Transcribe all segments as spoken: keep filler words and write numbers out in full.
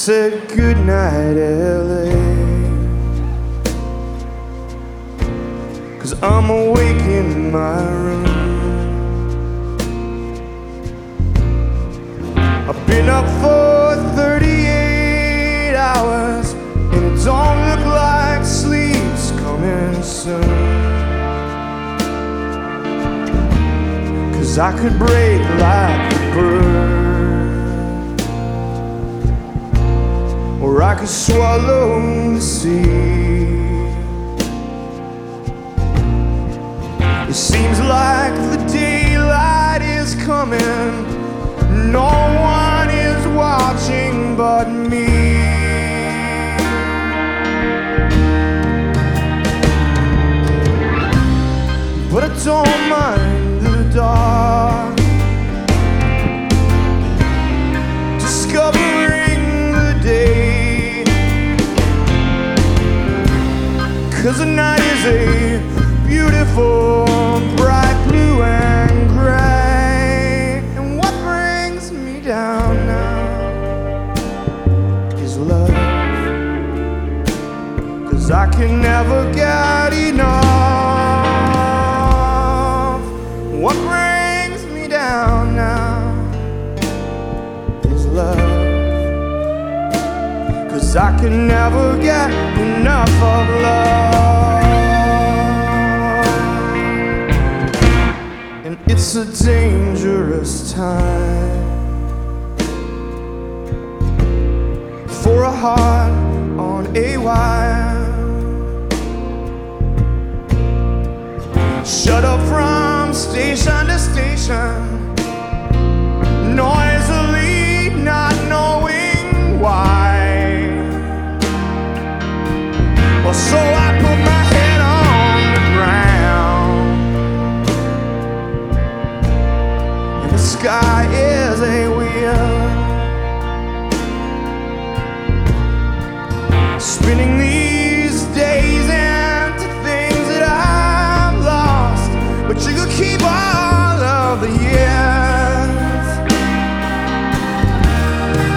said goodnight, L A, 'cause I'm awake in my room. I've been up for thirty-eight hours, and it don't look like sleep's coming soon. 'Cause I could break like a bird, or I could swallow the sea. It seems like the daylight is coming, no one is watching but me. But I don't mind the dark, discovering the day, 'cause the night is a beautiful, bright blue and gray. And what brings me down now is love, 'cause I can never get enough. What brings me down now is love, 'cause I can never get enough of love. And it's a dangerous time for a heart on a wire, shut up from station to station, noisily not knowing why. Well, so I put my head on the ground, and the sky is a wheel, spinning these days into things that I've lost, but you could keep all of the years.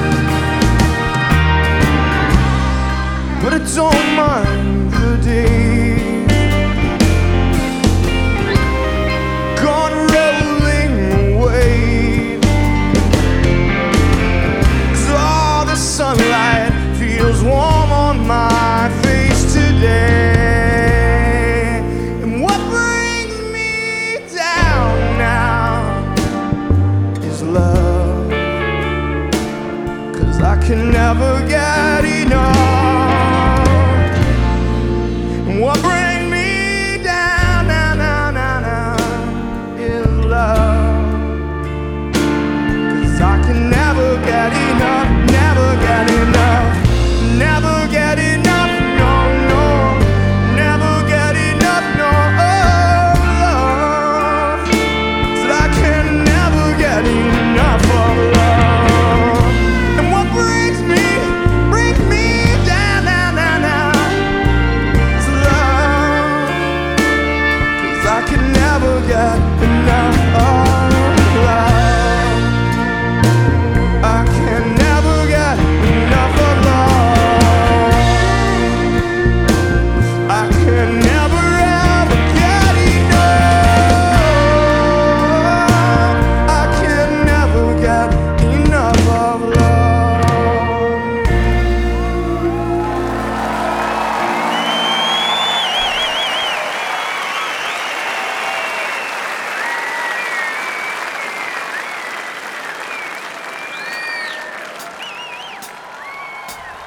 But I don't mind the days